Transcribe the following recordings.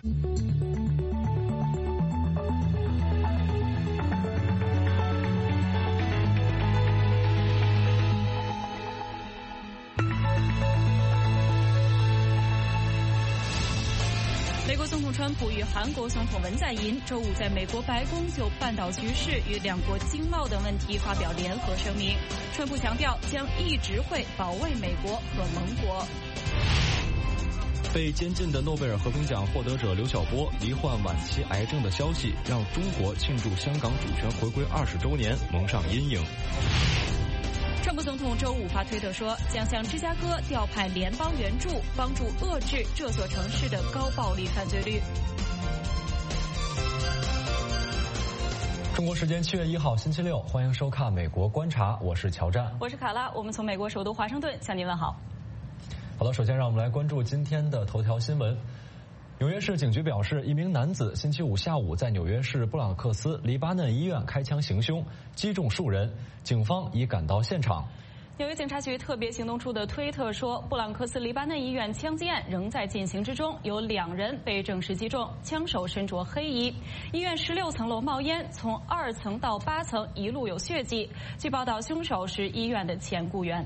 美国总统川普与韩国总统文在寅周五在美国白宫就半岛局势与两国经贸等问题发表联合声明。川普强调将一直会保卫美国和盟国。 被监禁的诺贝尔和平奖获得者刘晓波罹患晚期癌症的消息，让中国庆祝香港主权回归20周年蒙上阴影。 川普总统周五发推特说，将向芝加哥调派联邦援助，帮助遏制这座城市的高暴力犯罪率。 中国时间7月1号星期六，欢迎收看《美国观察》，我是乔战， 我是卡拉，我们从美国首都华盛顿向您问好。 好的，首先让我们来关注今天的头条新闻。纽约市警局表示，一名男子星期五下午在纽约市布朗克斯黎巴嫩医院开枪行凶，击中数人，警方已赶到现场。 纽约警察局特别行动处的推特说，布朗克斯黎巴嫩医院枪击案仍在进行之中，有2人被证实击中，枪手身着黑衣。医院16层楼冒烟，从2层到8层一路有血迹。据报道，凶手是医院的前雇员。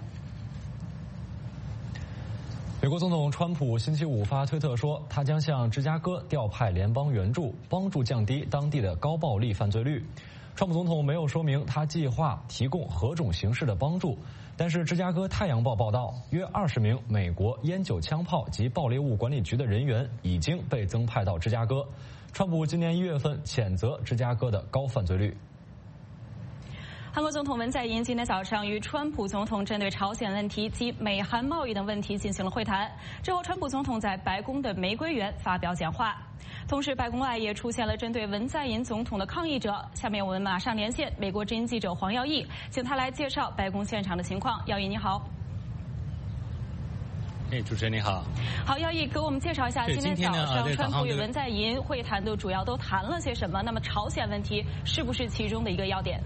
美国总统川普星期五发推特说，他将向芝加哥调派联邦援助，帮助降低当地的高暴力犯罪率。川普总统没有说明他计划提供何种形式的帮助，但是芝加哥太阳报报道，约20名美国烟酒枪炮及爆裂物管理局的人员已经被增派到芝加哥。川普今年1月份谴责芝加哥的高犯罪率。 韩国总统文在寅今天早上与川普总统针对朝鲜问题及美韩贸易等问题进行了会谈。之后，川普总统在白宫的玫瑰园发表讲话。同时，白宫外也出现了针对文在寅总统的抗议者。下面我们马上连线美国之音记者黄耀义，请他来介绍白宫现场的情况。耀义，你好。 主持人你好。 好，耀义给我们介绍一下今天早上川普与文在寅会谈的主要都谈了些什么？那么朝鲜问题是不是其中的一个要点？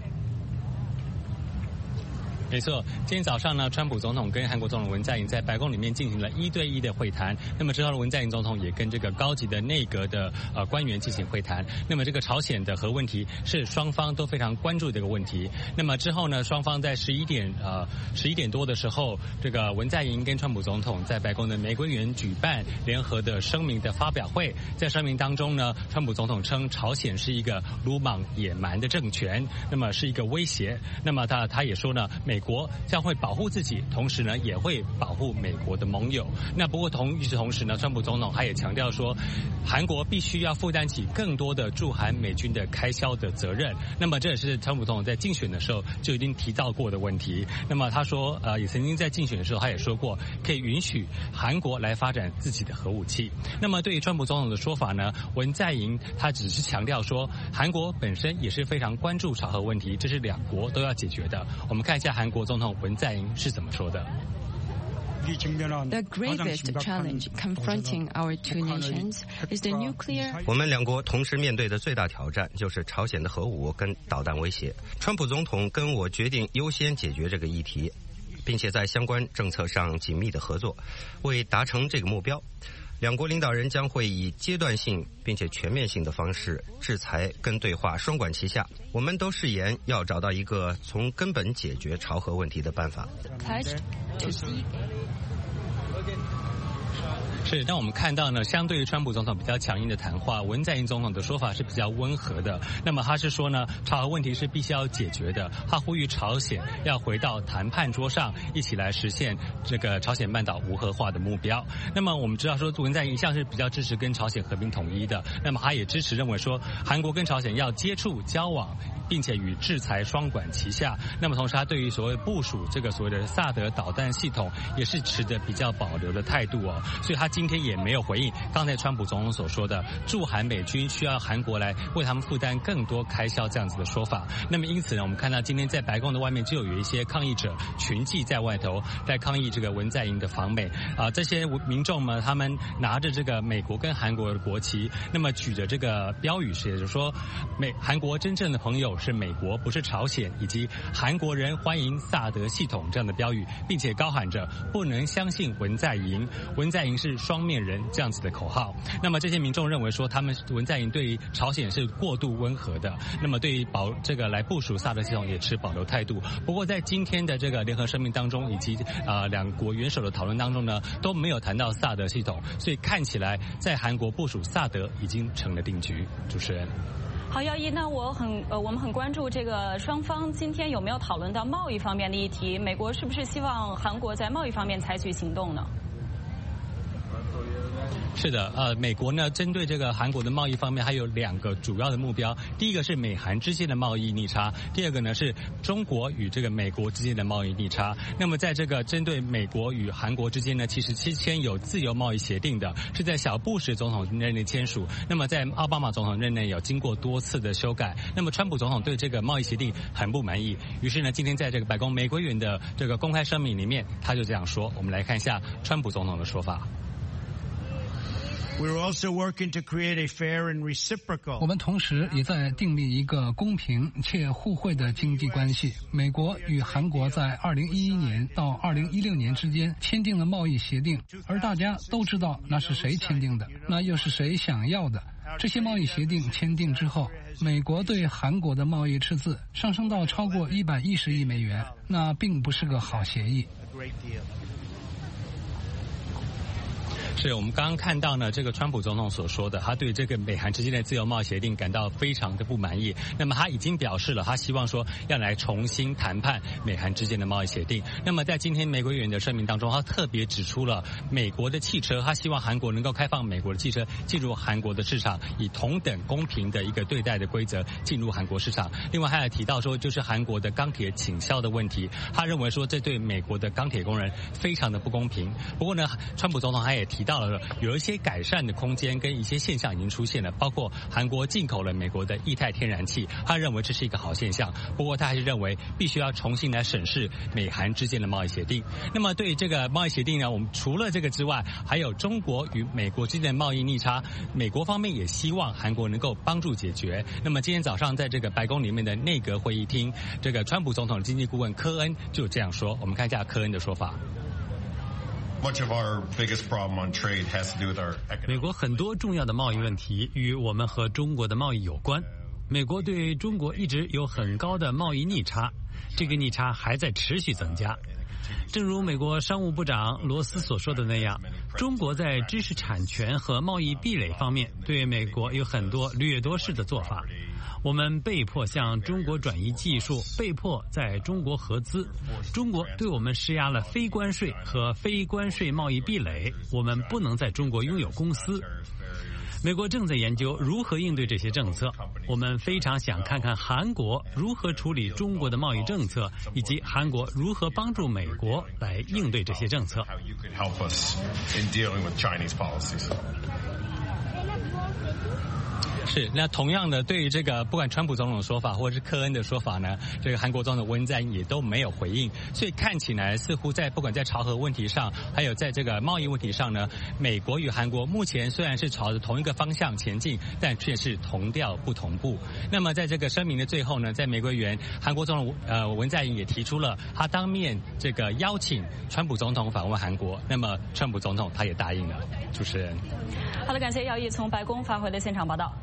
没错，今天早上呢，川普总统跟韩国总统文在寅在白宫里面进行了1对1的会谈。那么之后呢，文在寅总统也跟这个高级的内阁的官员进行会谈。那么这个朝鲜的核问题是双方都非常关注的一个问题。那么之后呢，双方在11点多的时候，这个文在寅跟川普总统在白宫的玫瑰园举办联合的声明的发表会。在声明当中呢，川普总统称朝鲜是一个鲁莽野蛮的政权，那么是一个威胁。那么他也说呢，美国将会保护自己，同时呢也会保护美国的盟友。那不过与此同时呢，川普总统他也强调说，韩国必须要负担起更多的驻韩美军的开销的责任。那么这也是川普总统在竞选的时候就已经提到过的问题。那么他说也曾经在竞选的时候他也说过，可以允许韩国来发展自己的核武器。那么对于川普总统的说法呢，文在寅他只是强调说，韩国本身也是非常关注朝核问题，这是2国都要解决的。我们看一下韩国总统文在寅是怎么说的。 The gravest challenge confronting our two nations is the nuclear. 我们2国同时面对的最大挑战就是朝鲜的核武跟导弹威胁。川普总统跟我决定优先解决这个议题，并且在相关政策上紧密的合作，为达成这个目标。2国领导人将会以阶段性并且全面性的方式制裁跟对话双管齐下。我们都誓言要找到一个从根本解决朝核问题的办法。 是，但我们看到呢，相对于川普总统比较强硬的谈话，文在寅总统的说法是比较温和的。那么他是说呢，朝核问题是必须要解决的，他呼吁朝鲜要回到谈判桌上，一起来实现这个朝鲜半岛无核化的目标。那么我们知道说，文在寅一向是比较支持跟朝鲜和平统一的，那么他也支持认为说，韩国跟朝鲜要接触交往，并且与制裁双管齐下。那么同时他对于所谓部署这个所谓的萨德导弹系统也是持着比较保留的态度哦，所以他今天也没有回应刚才川普总统所说的驻韩美军需要韩国来为他们负担更多开销这样子的说法。那么因此呢，我们看到今天在白宫的外面就有一些抗议者群聚在外头，在抗议这个文在寅的访美这些民众们他们拿着这个美国跟韩国的国旗，那么举着这个标语是，也就是说韩国真正的朋友是美国，不是朝鲜，以及韩国人欢迎萨德系统这样的标语，并且高喊着不能相信文在寅，文在寅是双面人这样子的口号。那么这些民众认为说，他们文在寅对于朝鲜是过度温和的，那么对于来部署萨德系统也持保留态度。不过在今天的这个联合声明当中，以及两国元首的讨论当中呢，都没有谈到萨德系统，所以看起来在韩国部署萨德已经成了定局。主持人。 好，姚毅，那我们很关注这个双方今天有没有讨论到贸易方面的议题？美国是不是希望韩国在贸易方面采取行动呢？ 是的，美国呢针对这个韩国的贸易方面还有2个主要的目标，第一个是美韩之间的贸易逆差，第二个呢是中国与这个美国之间的贸易逆差。那么在这个针对美国与韩国之间呢，其实签有自由贸易协定的，是在小布什总统任内签署，那么在奥巴马总统任内有经过多次的修改。那么川普总统对这个贸易协定很不满意，于是呢今天在这个白宫玫瑰园的这个公开声明里面，他就这样说。我们来看一下川普总统的说法。 我们同时也在订立一个公平且互惠的经济关系。美国与韩国在2011年到2016年之间签订了贸易协定，而大家都知道那是谁签订的，那又是谁想要的。这些贸易协定签订之后，美国对韩国的贸易赤字上升到超过110亿美元，那并不是个好协议。 是我们刚刚看到呢，这个川普总统所说的，他对这个美韩之间的自由贸易协定感到非常的不满意。那么他已经表示了，他希望说要来重新谈判美韩之间的贸易协定。那么在今天玫瑰园的声明当中，他特别指出了美国的汽车，他希望韩国能够开放美国的汽车进入韩国的市场，以同等公平的一个对待的规则进入韩国市场。另外，他还提到说，就是韩国的钢铁倾销的问题，他认为说这对美国的钢铁工人非常的不公平。不过呢，川普总统他也提到了有一些改善的空间跟一些现象已经出现了，包括韩国进口了美国的液态天然气，他认为这是一个好现象。不过他还是认为必须要重新来审视美韩之间的贸易协定。那么对于这个贸易协定呢，我们除了这个之外，还有中国与美国之间的贸易逆差，美国方面也希望韩国能够帮助解决。那么今天早上在这个白宫里面的内阁会议厅，这个川普总统的经济顾问科恩就这样说，我们看一下科恩的说法。 美国很多重要的贸易问题与我们和中国的贸易有关。美国对中国一直有很高的贸易逆差，这个逆差还在持续增加。正如美国商务部长罗斯所说的那样，中国在知识产权和贸易壁垒方面对美国有很多掠夺式的做法。我们被迫向中国转移技术，被迫在中国合资。中国对我们施压了非关税和非关税贸易壁垒，我们不能在中国拥有公司。美国正在研究如何应对这些政策，我们非常想看看韩国如何处理中国的贸易政策，以及韩国如何帮助美国来应对这些政策。 是，那同样的，对于这个不管川普总统的说法或者是科恩的说法呢，这个韩国总统文在寅也都没有回应，所以看起来似乎在不管在朝核问题上，还有在这个贸易问题上呢，美国与韩国目前虽然是朝着同一个方向前进，但却是同调不同步。那么在这个声明的最后呢，在玫瑰园，韩国总统文在寅也提出了他当面这个邀请川普总统访问韩国，那么川普总统他也答应了。主持人， 好的，感谢姚毅从白宫发回的现场报道。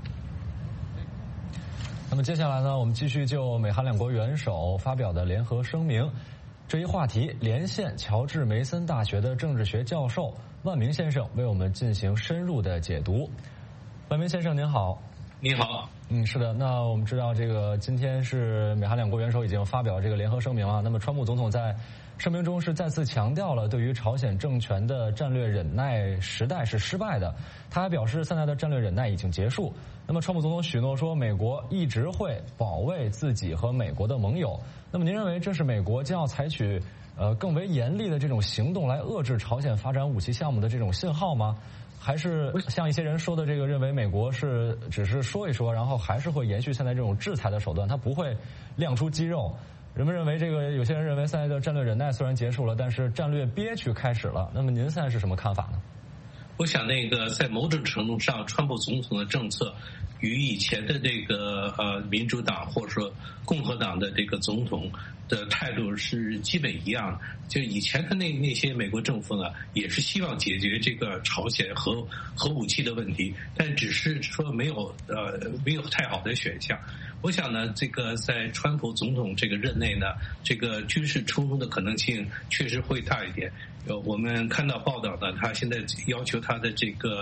那么接下来呢，我们继续就美韩两国元首发表的联合声明这一话题，连线乔治梅森大学的政治学教授万明先生为我们进行深入的解读。万明先生您好。 你好。 是的，那我们知道这个今天是美韩两国元首已经发表这个联合声明了。那么川普总统在声明中是再次强调了对于朝鲜政权的战略忍耐时代是失败的，他还表示现在的战略忍耐已经结束。那么川普总统许诺说美国一直会保卫自己和美国的盟友。那么您认为这是美国将要采取更为严厉的这种行动来遏制朝鲜发展武器项目的这种信号吗？还是像一些人说的这个认为美国是只是说一说，然后还是会延续现在这种制裁的手段，它不会亮出肌肉？人们认为这个有些人认为现在的战略忍耐虽然结束了，但是战略憋屈开始了。那么您现在是什么看法呢？ 我想在某种程度上，川普总统的政策与以前的这个民主党或者说共和党的这个总统的态度是基本一样的。就以前的那些美国政府呢，也是希望解决这个朝鲜核武器的问题，但只是说没有太好的选项。我想呢，这个在川普总统这个任内呢，这个军事冲突的可能性确实会大一点。我们看到报道呢，他现在要求他的这个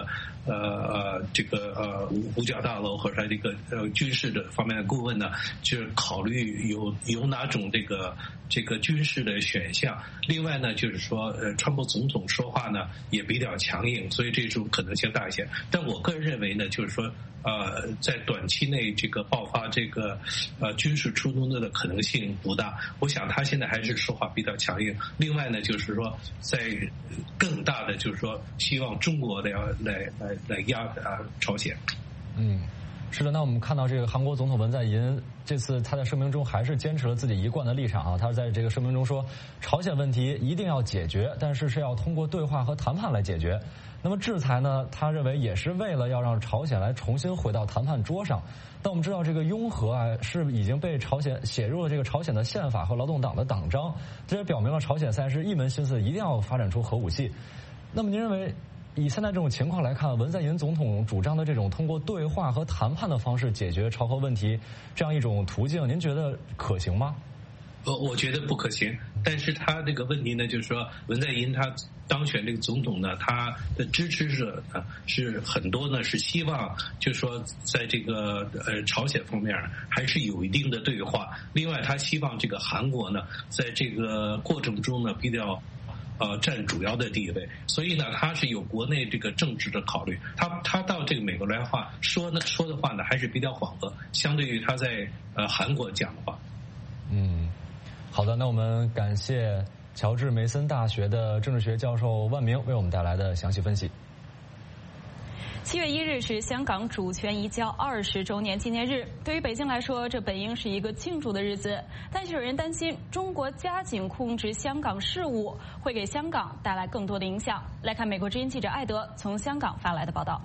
五角大楼和他这个军事的方面的顾问呢，就是考虑有哪种这个军事的选项。另外呢，就是说川普总统说话呢也比较强硬，所以这种可能性大一些。但我个人认为呢，就是说在短期内这个爆发这个军事冲突的可能性不大。我想他现在还是说话比较强硬。另外呢，就是说在更大的就是说希望中国来压朝鲜。 是的，那我们看到这个韩国总统文在寅这次他在声明中还是坚持了自己一贯的立场啊，他在这个声明中说，朝鲜问题一定要解决，但是要通过对话和谈判来解决。那么制裁呢，他认为也是为了要让朝鲜来重新回到谈判桌上。但我们知道这个拥核是已经被朝鲜写入了这个朝鲜的宪法和劳动党的党章，这也表明了朝鲜现在是一门心思一定要发展出核武器。那么您认为以现在这种情况来看，文在寅总统主张的这种通过对话和谈判的方式解决朝核问题这样一种途径，您觉得可行吗？ 我觉得不可行。但是他这个问题呢，就是说文在寅他当选这个总统呢，他的支持者呢是很多呢，是希望就是说在这个朝鲜方面还是有一定的对话。另外他希望这个韩国呢在这个过程中呢比较占主要的地位，所以呢，他是有国内这个政治的考虑。他到这个美国来话说的话呢，还是比较缓和，相对于他在韩国讲的话。 好的，那我们感谢乔治梅森大学的政治学教授万明为我们带来的详细分析。 7月1日是香港主权移交20周年纪念日，对于北京来说，这本应是一个庆祝的日子，但是有人担心中国加紧控制香港事务，会给香港带来更多的影响。来看美国之音记者艾德从香港发来的报道。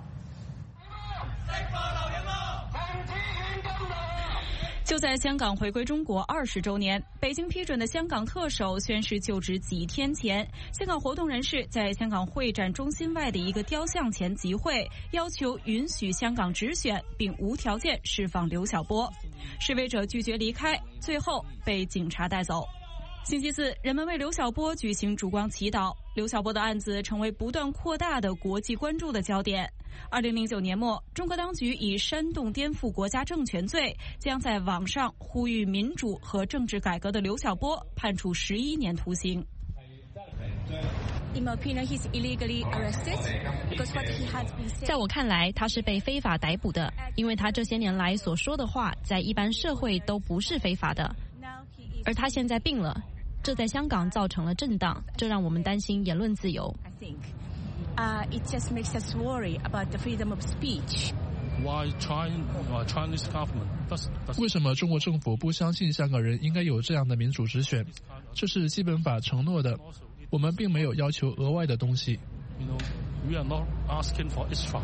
就在香港回归中国20周年，北京批准的香港特首宣誓就职几天前，香港活动人士在香港会展中心外的一个雕像前集会，要求允许香港直选，并无条件释放刘晓波。示威者拒绝离开，最后被警察带走。星期四，人们为刘晓波举行烛光祈祷。刘晓波的案子成为不断扩大的国际关注的焦点。2009年末，中国当局以煽动颠覆国家政权罪，将在网上呼吁民主和政治改革的刘晓波判处11年徒刑。 在我看来，他是被非法逮捕的，因为他这些年来所说的话，在一般社会都不是非法的。而他现在病了，这在香港造成了震荡，这让我们担心言论自由。 It just makes us worry about the freedom of speech. 为什么中国政府不相信香港人应该有这样的民主直选？这是基本法承诺的，我们并没有要求额外的东西。 We are not asking for extra.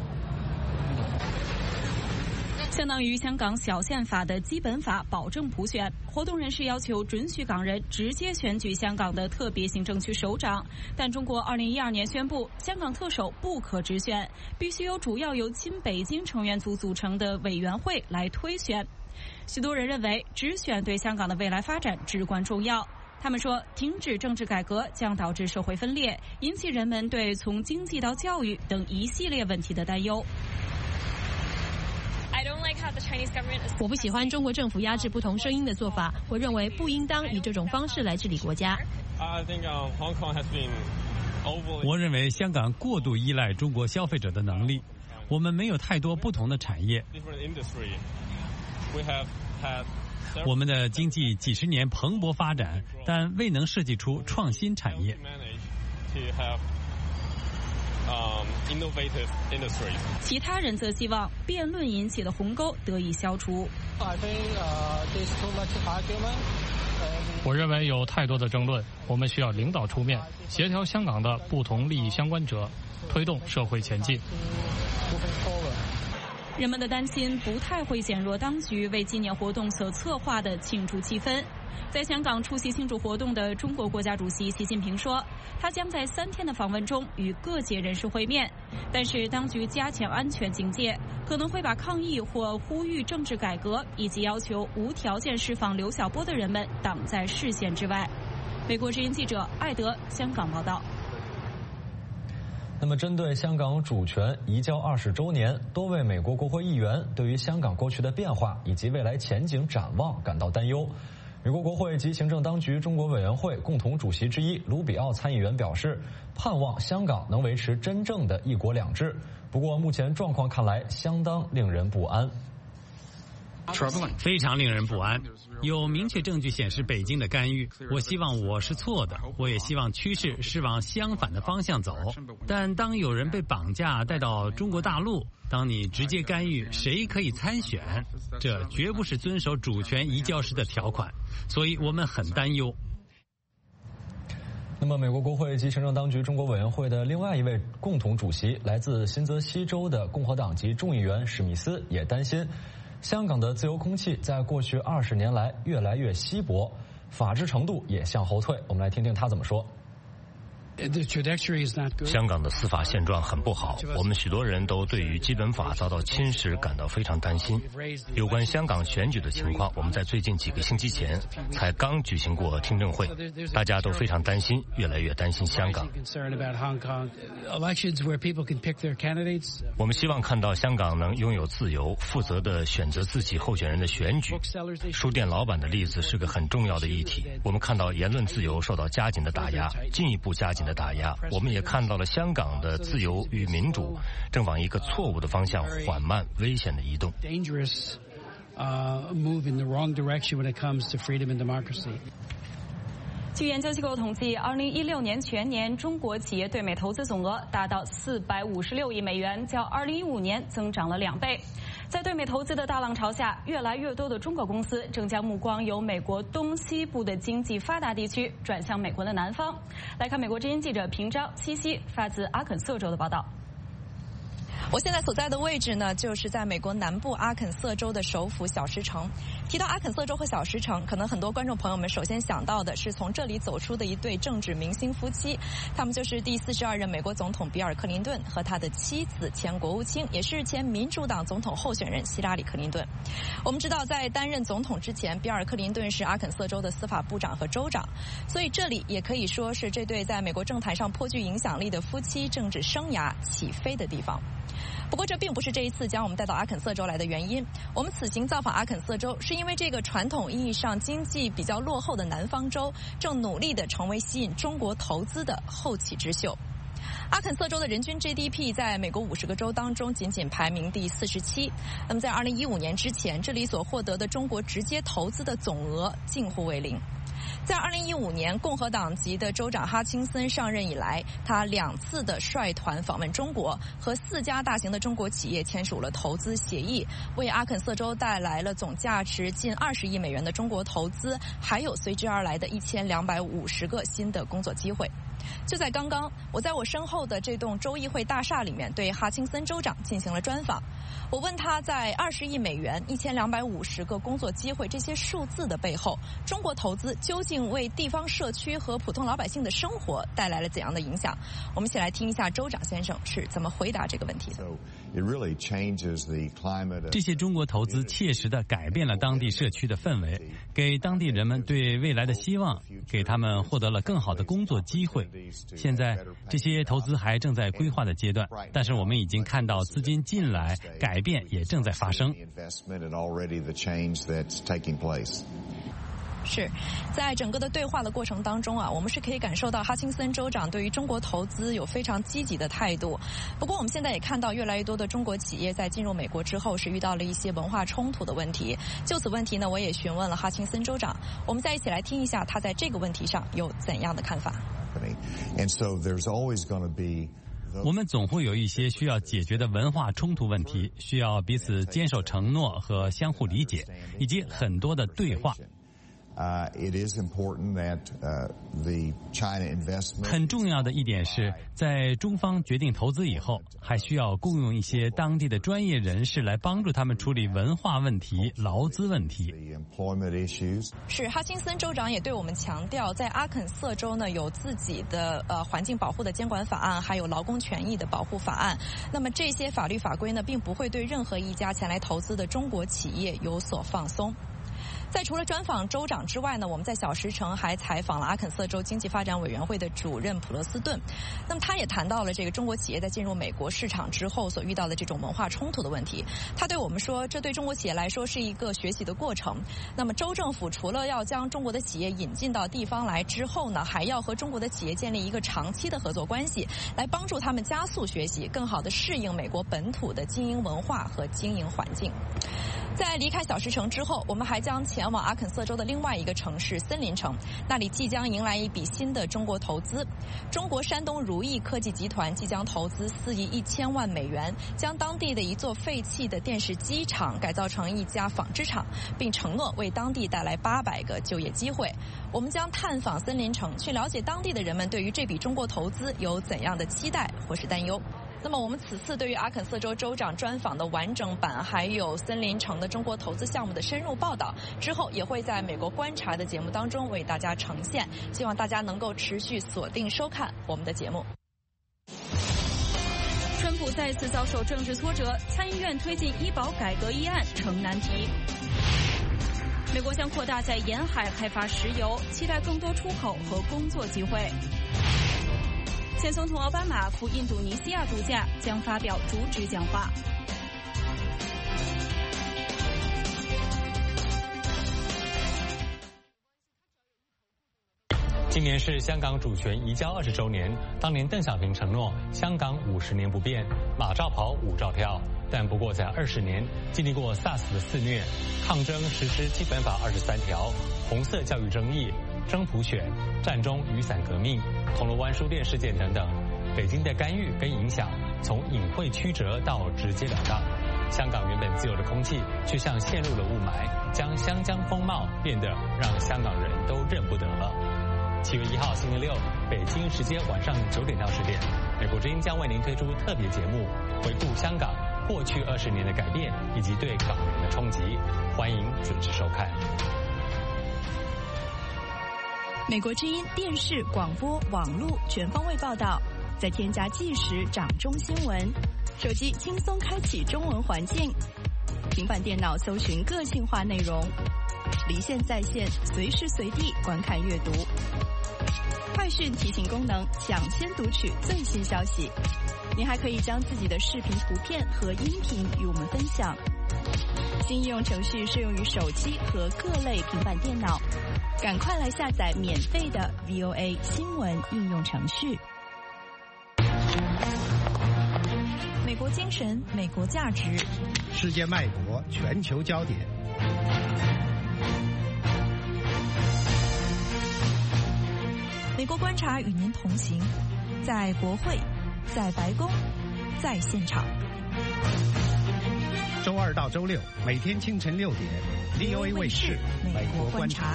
相当于香港小宪法的基本法保证普选，活动人士要求准许港人直接选举香港的特别行政区首长，但中国2012年宣布香港特首不可直选，必须由主要由亲北京成员组组成的委员会来推选。许多人认为直选对香港的未来发展至关重要。他们说，停止政治改革将导致社会分裂，引起人们对从经济到教育等一系列问题的担忧。 我不喜欢中国政府压制不同声音的做法，我认为不应当以这种方式来治理国家。 我认为香港过度依赖中国消费者的能力，我们没有太多不同的产业。我们的经济几十年蓬勃发展，但未能设计出创新产业。 其他人则希望辩论引起的鸿沟得以消除。 我认为有太多的争论，我们需要领导出面，协调香港的不同利益相关者，推动社会前进。 人们的担心不太会减弱当局为纪念活动所策划的庆祝气氛。在香港出席庆祝活动的中国国家主席习近平说，他将在3天的访问中与各界人士会面，但是当局加强安全警戒，可能会把抗议或呼吁政治改革以及要求无条件释放刘晓波的人们挡在视线之外。美国之音记者艾德香港报道。 那么，针对香港主权移交20周年，多位美国国会议员对于香港过去的变化以及未来前景展望感到担忧。美国国会及行政当局中国委员会共同主席之一卢比奥参议员表示，盼望香港能维持真正的一国两制。不过，目前状况看来相当令人不安。 非常令人不安，有明确证据显示北京的干预。我希望我是错的，我也希望趋势是往相反的方向走。但当有人被绑架带到中国大陆，当你直接干预谁可以参选，这绝不是遵守主权移交时的条款，所以我们很担忧。 那么，美国国会及行政当局中国委员会的另外一位共同主席，来自新泽西州的共和党籍众议员史密斯也担心，香港的自由空气在过去20年来越来越稀薄，法治程度也向后退。我们来听听他怎么说。 香港的司法现状很不好，我们许多人都对于基本法遭到侵蚀感到非常担心。有关香港选举的情况，我们在最近几个星期前才刚举行过听证会，大家都非常担心，越来越担心香港。我们希望看到香港能拥有自由、负责的选择自己候选人的选举。书店老板的例子是个很重要的议题。我们看到言论自由受到加紧的打压，进一步加紧的打压。我们也看到了香港的自由与民主正往一个错误的方向缓慢、危险的移动。 据研究机构统计，2016年全年中国企业对美投资总额达到456亿美元，较2015年增长了2倍。在对美投资的大浪潮下，越来越多的中国公司正将目光由美国东西部的经济发达地区转向美国的南方。来看美国之音记者平章、西西发自阿肯色州的报道。 我现在所在的位置呢，就是在美国南部阿肯色州的首府小石城。提到阿肯色州和小石城，可能很多观众朋友们首先想到的是从这里走出的一对政治明星夫妻，他们就是第42任美国总统比尔·克林顿和他的妻子前国务卿，也是前民主党总统候选人希拉里·克林顿。我们知道，在担任总统之前，比尔·克林顿是阿肯色州的司法部长和州长，所以这里也可以说是这对在美国政坛上颇具影响力的夫妻政治生涯起飞的地方。不过这并不是这一次将我们带到阿肯色州来的原因。我们此行造访阿肯色州，是因为这个传统意义上经济比较落后的南方州，正努力地成为吸引中国投资的后起之秀。阿肯色州的人均 GDP 在美国50个州当中仅仅排名第47。那么在2015年之前，这里所获得的中国直接投资的总额近乎为零。在2015年，共和党籍的州长哈钦森上任以来，他2次的率团访问中国，和4家大型的中国企业签署了投资协议，为阿肯色州带来了总价值近20亿美元的中国投资，还有随之而来的1250个新的工作机会。就在刚刚，我在我身后的这栋州议会大厦里面对哈钦森州长进行了专访。我问他在20亿美元、1250个工作机会这些数字的背后，中国投资究竟为地方社区和普通老百姓的生活带来了怎样的影响？我们一起来听一下州长先生是怎么回答这个问题的。 这些中国投资切实地改变了当地社区的氛围，给当地人们对未来的希望，给他们获得了更好的工作机会。现在这些投资还正在规划的阶段，但是我们已经看到资金进来，改变也正在发生。 是在整个的对话的过程当中啊，我们是可以感受到哈钦森州长对于中国投资有非常积极的态度。不过我们现在也看到越来越多的中国企业在进入美国之后是遇到了一些文化冲突的问题。就此问题呢，我也询问了哈钦森州长，我们再一起来听一下他在这个问题上有怎样的看法。 我们总会有一些需要解决的文化冲突问题，需要彼此坚守承诺和相互理解，以及很多的对话。 很重要的一点是，在中方决定投资以后，还需要雇佣一些当地的专业人士来帮助他们处理文化问题、劳资问题。 是哈钦森州长也对我们强调，在阿肯色州呢有自己的环境保护的监管法案，还有劳工权益的保护法案。那么这些法律法规呢，并不会对任何一家前来投资的中国企业有所放松。在除了专访州长之外呢，我们在小石城还采访了阿肯色州经济发展委员会的主任普勒斯顿。那么他也谈到了这个中国企业在进入美国市场之后所遇到的这种文化冲突的问题。他对我们说，这对中国企业来说是一个学习的过程。那么州政府除了要将中国的企业引进到地方来之后呢，还要和中国的企业建立一个长期的合作关系，来帮助他们加速学习，更好地适应美国本土的经营文化和经营环境。在离开小石城之后，我们还将前往阿肯色州的另外一个城市森林城，那里即将迎来一笔新的中国投资。中国山东如意科技集团即将投资4亿1000万美元，将当地的一座废弃的电视机厂改造成一家纺织厂，并承诺为当地带来800个就业机会。我们将探访森林城，去了解当地的人们对于这笔中国投资有怎样的期待或是担忧。那么我们此次对于阿肯色州州长专访的完整版，还有森林城的中国投资项目的深入报道，之后也会在美国观察的节目当中为大家呈现，希望大家能够持续锁定收看我们的节目。 川普再次遭受政治挫折，参议院推进医保改革议案成难题。美国将扩大在沿海开发石油，期待更多出口和工作机会。前总统奥巴马赴印度尼西亚度假，将发表主旨讲话。 今年是香港主权移交20周年，当年邓小平承诺香港50年不变，马照跑，舞照跳。但不过在20年，经历过 SARS 的肆虐、抗争实施基本法23条、红色教育争议、真普选、战中雨伞革命、铜锣湾书店事件等等，北京的干预跟影响从隐晦曲折到直截了当。香港原本自由的空气，却像陷入了雾霾，将湘江风貌变得让香港人都认不得了。7月1号星期六，北京时间晚上9点到10点，美国之音将为您推出特别节目，回顾香港过去20年的改变以及对港人的冲击，欢迎准时收看。 美国之音电视、广播、网络全方位报道，再添加即时掌中新闻，手机轻松开启中文环境，平板电脑搜寻个性化内容，离线在线，随时随地观看阅读。快讯提醒功能，抢先读取最新消息。您还可以将自己的视频、图片和音频与我们分享。新应用程序适用于手机和各类平板电脑，赶快来下载免费的 VOA 新闻应用程序。 美国精神，美国价值， 世界脉搏，全球焦点。 美国观察与您同行，在国会，在白宫，在现场。 周2到周6，每天清晨6点 ，VOA 卫视《美国观察》。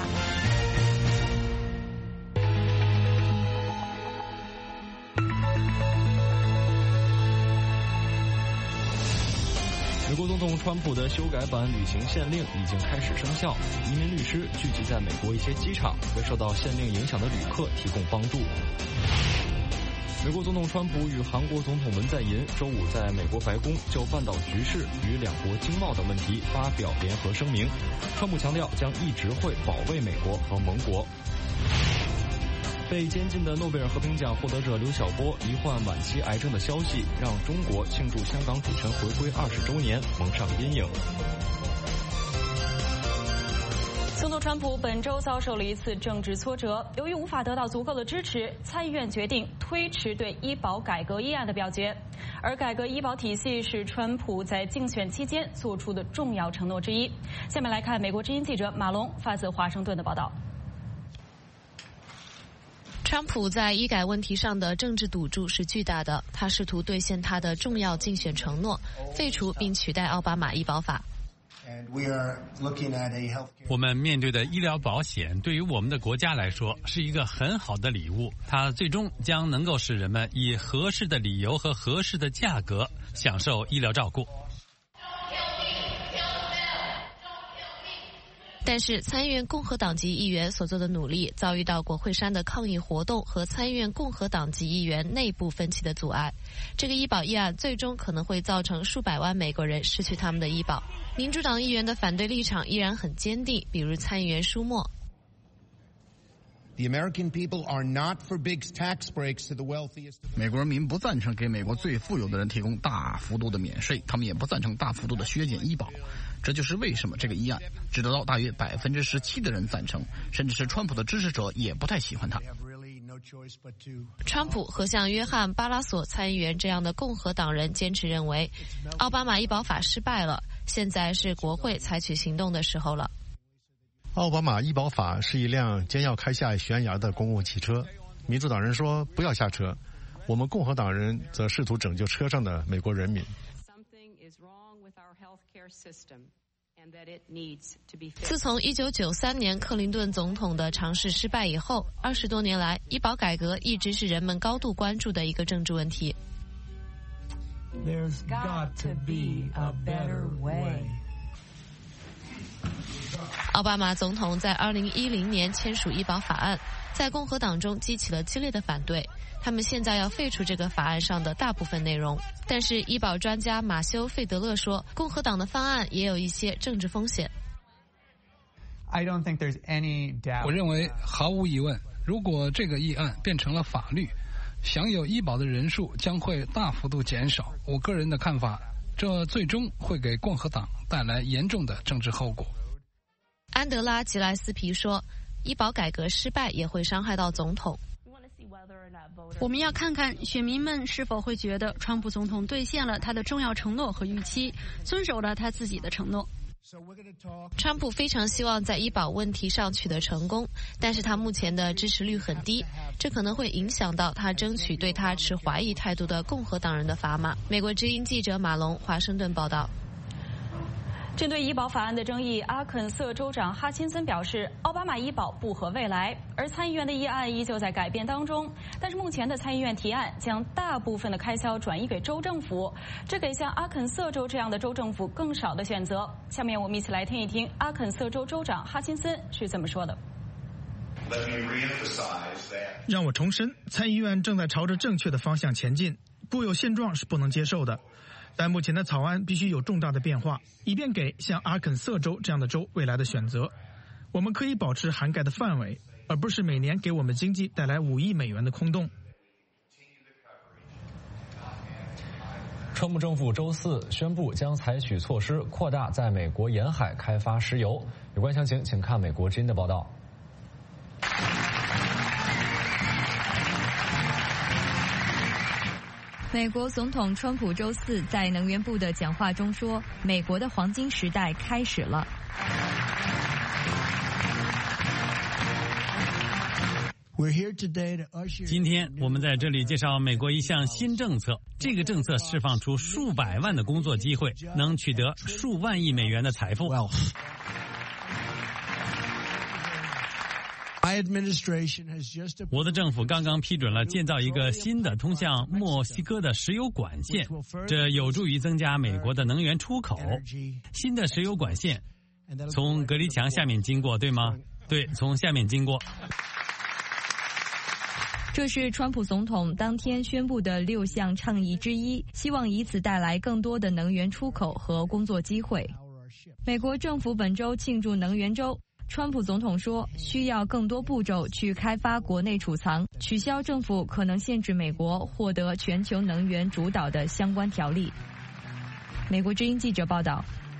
美国总统川普的修改版旅行限令已经开始生效，移民律师聚集在美国一些机场，为受到限令影响的旅客提供帮助。美国总统川普与韩国总统文在寅周五在美国白宫就半岛局势与两国经贸等问题发表联合声明，川普强调将一直会保卫美国和盟国。被监禁的诺贝尔和平奖获得者刘晓波罹患晚期癌症的消息，让中国庆祝香港主权回归20周年蒙上阴影。 总统川普本周遭受了一次政治挫折，由于无法得到足够的支持，参议院决定推迟对医保改革议案的表决。而改革医保体系是川普在竞选期间做出的重要承诺之一。下面来看美国之音记者马龙发自华盛顿的报道。 川普在医改问题上的政治赌注是巨大的，他试图兑现他的重要竞选承诺，废除并取代奥巴马医保法。 我们面对的医疗保险对于我们的国家来说是一个很好的礼物，它最终将能够使人们以合适的理由和合适的价格享受医疗照顾。 但是参议院共和党籍议员所做的努力遭遇到国会山的抗议活动和参议院共和党籍议员内部分歧的阻碍。这个医保议案最终可能会造成数百万美国人失去他们的医保。民主党议员的反对立场依然很坚定，比如参议员舒默。 美国人民不赞成给美国最富有的人提供大幅度的免税，他们也不赞成大幅度的削减医保。这就是为什么这个议案只得到大约17%的人赞成，甚至是川普的支持者也不太喜欢他。 川普和像约翰·巴拉索参议员这样的共和党人坚持认为，奥巴马医保法失败了，现在是国会采取行动的时候了。 奥巴马医保法是一辆将要开下悬崖的公共汽车，民主党人说不要下车，我们共和党人则试图拯救车上的美国人民。 自从1993年克林顿总统的尝试失败以后，20多年来，医保改革一直是人们高度关注的一个政治问题。There's got to be a better way. 奥巴马总统在2010年签署医保法案，在共和党中激起了激烈的反对。他们现在要废除这个法案上的大部分内容，但是医保专家马修·费德勒说，共和党的方案也有一些政治风险。 我认为毫无疑问，如果这个议案变成了法律，享有医保的人数将会大幅度减少。我个人的看法，这最终会给共和党带来严重的政治后果。 安德拉·吉莱斯皮说，医保改革失败也会伤害到总统。 我们要看看选民们是否会觉得川普总统兑现了他的重要承诺和预期，遵守了他自己的承诺。 川普非常希望在医保问题上取得成功，但是他目前的支持率很低，这可能会影响到他争取对他持怀疑态度的共和党人的砝码。美国之音记者马龙华盛顿报道。 针对医保法案的争议，阿肯色州长哈钦森表示，奥巴马医保不合未来，而参议院的议案依旧在改变当中。但是目前的参议院提案将大部分的开销转移给州政府，这给像阿肯色州这样的州政府更少的选择。下面我们一起来听一听阿肯色州州长哈钦森是怎么说的。 让我重申，参议院正在朝着正确的方向前进，固有现状是不能接受的。但目前的草案必须有重大的变化，以便给像阿肯色州这样的州未来的选择。我们可以保持涵盖的范围，而不是每年给我们经济带来5亿美元的空洞。 川普政府周四宣布将采取措施扩大在美国沿海开发石油。有关详情，请看美国之音的报道。 美国总统川普周四在能源部的讲话中说，美国的黄金时代开始了。 今天我们在这里介绍美国一项新政策，这个政策释放出数百万的工作机会，能取得数万亿美元的财富。我的政府刚刚批准了建造一个新的通向墨西哥的石油管线，这有助于增加美国的能源出口。新的石油管线从隔离墙下面经过，对吗？对，从下面经过。 这是川普总统当天宣布的6项倡议之一，希望以此带来更多的能源出口和工作机会。美国政府本周庆祝能源周。川普总统说，需要更多步骤去开发国内储藏，取消政府可能限制美国获得全球能源主导的相关条例。美国之音记者报道。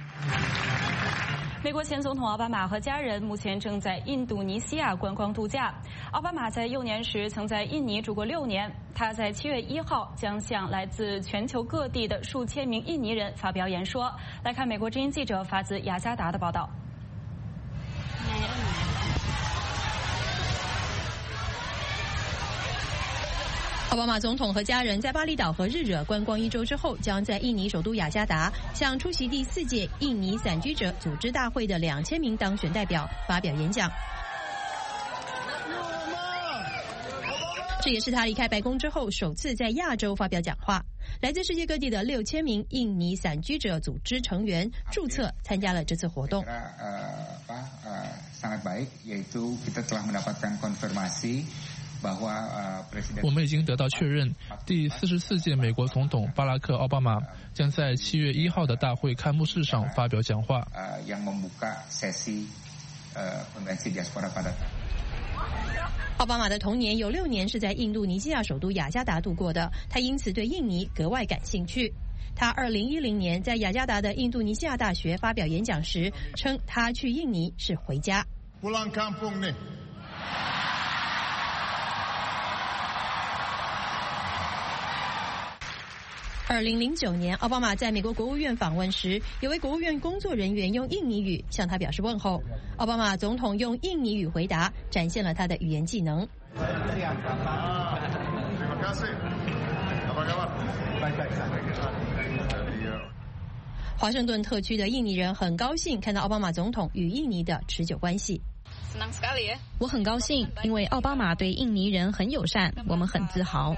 美国前总统奥巴马和家人目前正在印度尼西亚观光度假。奥巴马在幼年时曾在印尼住过6年，他在7月1号将向来自全球各地的数千名印尼人发表演说。来看美国之音记者法兹雅加达的报道。 奥巴马总统和家人在巴厘岛和日惹观光1周之后，将在印尼首都雅加达向出席第4届印尼散居者组织大会的2000名当选代表发表演讲。这也是他离开白宫之后首次在亚洲发表讲话。来自世界各地的6000名印尼散居者组织成员注册参加了这次活动。 我们已经得到确认，第44届美国总统巴拉克·奥巴马将在7月1号的大会开幕式上发表讲话。 奥巴马的童年有6年是在印度尼西亚首都雅加达度过的，他因此对印尼格外感兴趣。他2010年在雅加达的印度尼西亚大学发表演讲时称，他去印尼是回家。2009年，奥巴马在美国国务院访问时，有位国务院工作人员用印尼语向他表示问候。奥巴马总统用印尼语回答，展现了他的语言技能。华盛顿特区的印尼人很高兴看到奥巴马总统与印尼的持久关系。 我很高兴，因为奥巴马对印尼人很友善，我们很自豪。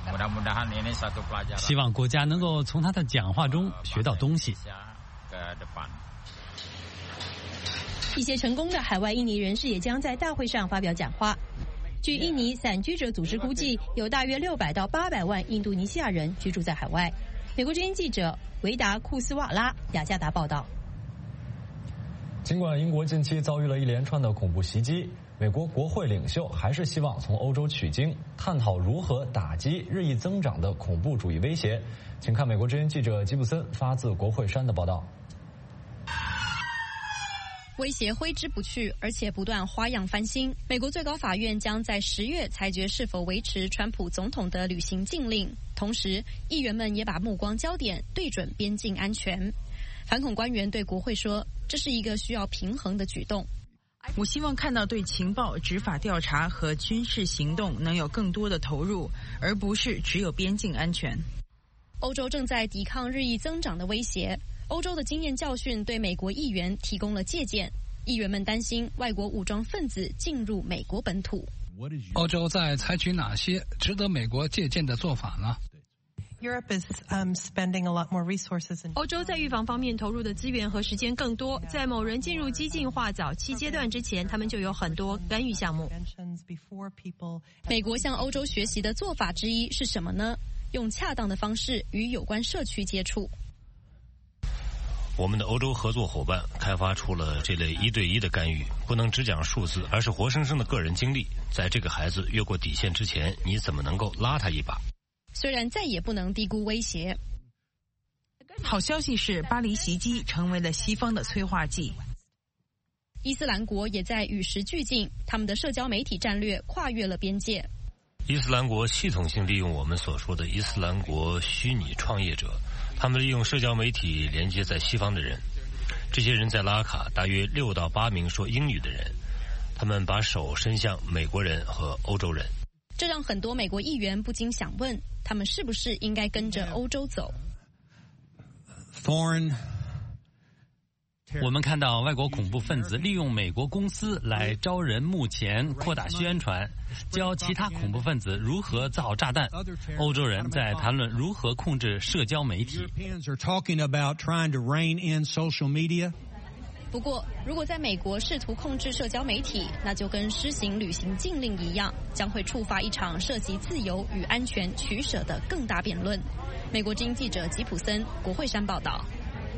希望国家能够从他的讲话中学到东西。 一些成功的海外印尼人士也将在大会上发表讲话。据印尼散居者组织估计，有大约600到800万印度尼西亚人居住在海外。美国之音记者维达库斯瓦拉，雅加达报道。 尽管英国近期遭遇了一连串的恐怖袭击，美国国会领袖还是希望从欧洲取经，探讨如何打击日益增长的恐怖主义威胁。请看美国之音记者吉布森发自国会山的报道。 威胁挥之不去，而且不断花样翻新。美国最高法院将在10月裁决是否维持川普总统的旅行禁令，同时议员们也把目光焦点对准边境安全。反恐官员对国会说，这是一个需要平衡的举动。 我希望看到对情报、执法调查和军事行动能有更多的投入，而不是只有边境安全。 欧洲正在抵抗日益增长的威胁。欧洲的经验教训对美国议员提供了借鉴，议员们担心外国武装分子进入美国本土。 欧洲在采取哪些值得美国借鉴的做法呢？ 欧洲在预防方面投入的资源和时间更多，在某人进入激进化早期阶段之前，他们就有很多干预项目。 美国向欧洲学习的做法之一是什么呢？用恰当的方式与有关社区接触。 我们的欧洲合作伙伴开发出了这类1对1的干预，不能只讲数字，而是活生生的个人经历。在这个孩子越过底线之前，你怎么能够拉他一把？ 虽然再也不能低估威胁。 好消息是，巴黎袭击成为了西方的催化剂。 伊斯兰国也在与时俱进，他们的社交媒体战略跨越了边界。 伊斯兰国系统性利用我们所说的伊斯兰国虚拟创业者，他们利用社交媒体连接在西方的人。这些人在拉卡大约6到8名说英语的人，他们把手伸向美国人和欧洲人。 这让很多美国议员不禁想问，他们是不是应该跟着欧洲走？ 我们看到外国恐怖分子利用美国公司来招人募钱、扩大宣传，教其他恐怖分子如何造炸弹。欧洲人在谈论如何控制社交媒体。 不过，如果在美国试图控制社交媒体，那就跟施行旅行禁令一样，将会触发一场涉及自由与安全取舍的更大辩论。美国之音记者吉普森，国会山报道。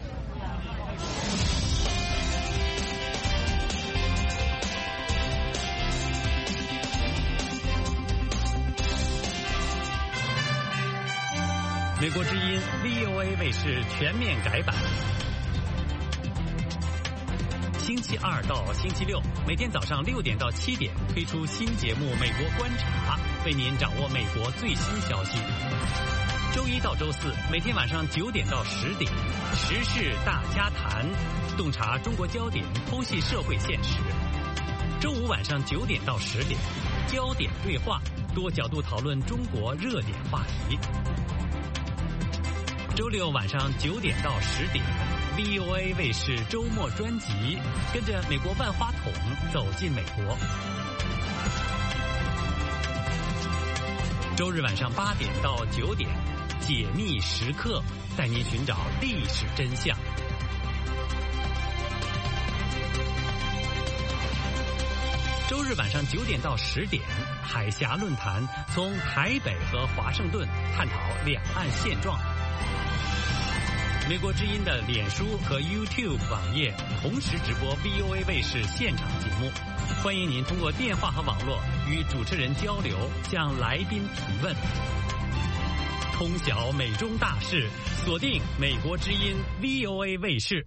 美国之音 VOA 卫视全面改版，星期2到星期6每天早上6点到7点推出新节目《美国观察》，为您掌握美国最新消息。周1到周4每天晚上9点到10点，时事大家谈，洞察中国焦点，剖析社会现实。周5晚上9点到10点，焦点对话， 多角度讨论中国热点话题。周六晚上9点到10点 ，VOA 卫视周末专辑，跟着美国万花筒走进美国。周日晚上8点到9点，解密时刻，带您寻找历史真相。周日晚上9点到10点，海峡论坛从台北和华盛顿探讨两岸现状。美国之音的脸书和 YouTube 网页同时直播 VOA 卫视现场节目，欢迎您通过电话和网络与主持人交流，向来宾提问。通晓美中大事，锁定美国之音 VOA 卫视。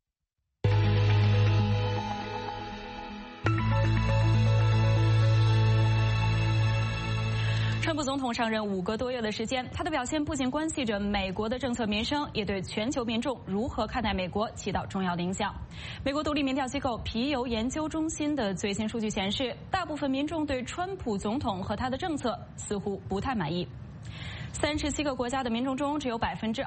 川普总统上任5个多月的时间，他的表现不仅关系着美国的政策民生，也对全球民众如何看待美国起到重要的影响。美国独立民调机构皮尤研究中心的最新数据显示，大部分民众对川普总统和他的政策似乎不太满意。37个国家的民众中，只有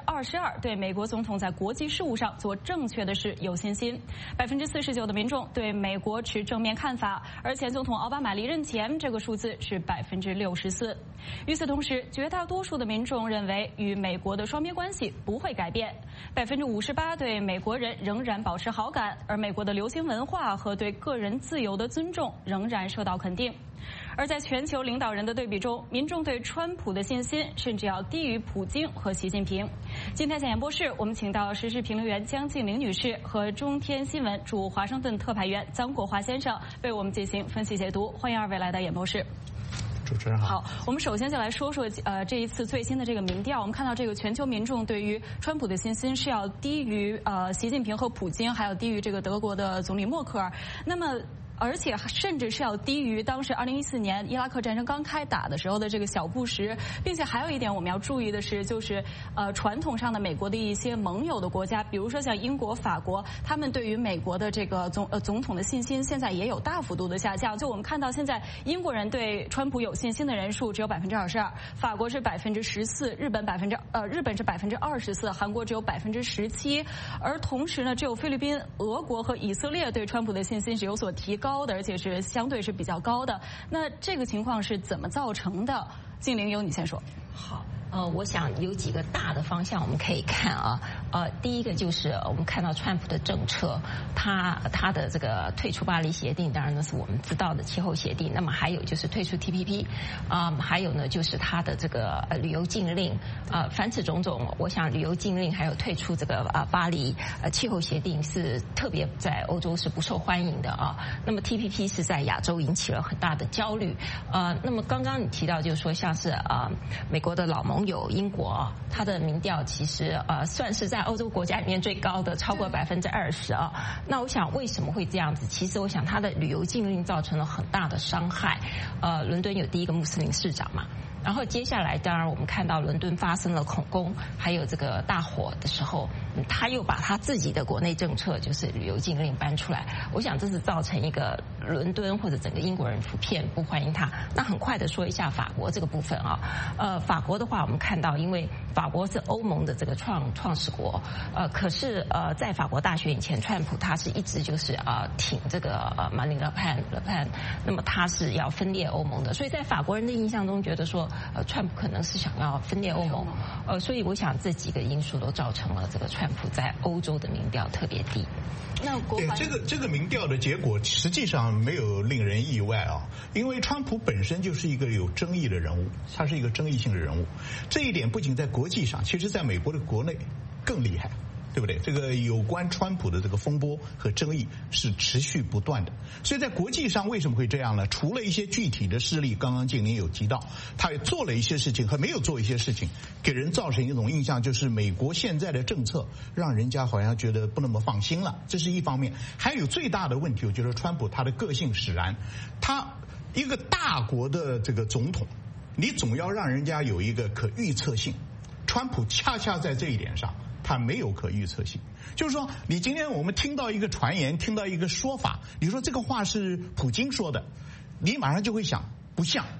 22%对美国总统在国际事务上做正确的事有信心，49%的民众对美国持正面看法，而前总统奥巴马离任前这个数字是64%。与此同时，绝大多数的民众认为与美国的双边关系不会改变，58%对美国人仍然保持好感，而美国的流行文化和对个人自由的尊重仍然受到肯定。而在全球领导人的对比中，民众对川普的信心甚至要低于普京和习近平。今天在演播室，我们请到时事评论员江静玲女士和中天新闻驻华盛顿特派员臧国华先生为我们进行分析解读。欢迎二位来到演播室。 主持人好。 好，我们首先就来说说这一次最新的这个民调。我们看到这个全球民众对于川普的信心是要低于习近平和普京，还有低于这个德国的总理默克尔。那么而且甚至是要低于当时2014年伊拉克战争刚开打的时候的这个小布什，并且还有一点我们要注意的是，就是传统上的美国的一些盟友的国家，比如说像英国、法国，他们对于美国的这个总统的信心现在也有大幅度的下降。就我们看到现在英国人对川普有信心的人数只有22%，法国是14%，日本是24%，韩国只有17%，而同时呢，只有菲律宾、俄国和以色列对川普的信心是有所提高的，而且是相对是比较高的。那这个情况是怎么造成的？静玲，由你先说。 好。我想有几个大的方向我们可以看啊。第一个就是我们看到川普的政策，他的这个退出巴黎协定，当然呢是我们知道的气候协定。那么还有就是退出 TPP， 还有呢就是他的这个旅游禁令。凡此种种，我想旅游禁令还有退出这个巴黎气候协定是特别在欧洲是不受欢迎的啊。那么 TPP 是在亚洲引起了很大的焦虑。那么刚刚你提到就是说像是美国的老盟友英国，它的民调其实算是在欧洲国家里面最高的，超过20%啊。那我想为什么会这样子？其实我想它的旅游禁令造成了很大的伤害。伦敦有第一个穆斯林市长嘛。然后接下来，当然我们看到伦敦发生了恐攻，还有这个大火的时候，他又把他自己的国内政策，就是旅游禁令搬出来。我想这是造成一个伦敦或者整个英国人普遍不欢迎他。那很快的说一下法国这个部分啊，法国的话我们看到，因为法国是欧盟的这个创始国，可是在法国大选以前，川普他是一直就是挺这个马林勒潘，那么他是要分裂欧盟的，所以在法国人的印象中觉得说。川普可能是想要分裂欧盟，所以我想这几个因素都造成了这个川普在欧洲的民调特别低。 那对这个民调的结果实际上没有令人意外啊，因为川普本身就是一个有争议的人物，他是一个争议性的人物，这一点不仅在国际上，其实在美国的国内更厉害。对不对？这个有关川普的这个风波和争议是持续不断的，所以在国际上为什么会这样呢？除了一些具体的事例，刚刚静玲有提到，他也做了一些事情和没有做一些事情，给人造成一种印象，就是美国现在的政策让人家好像觉得不那么放心了，这是一方面。还有最大的问题，我觉得川普他的个性使然，他一个大国的这个总统，你总要让人家有一个可预测性，川普恰恰在这一点上。它没有可预测性，就是说，你今天我们听到一个传言，听到一个说法，你说这个话是普京说的，你马上就会想不像，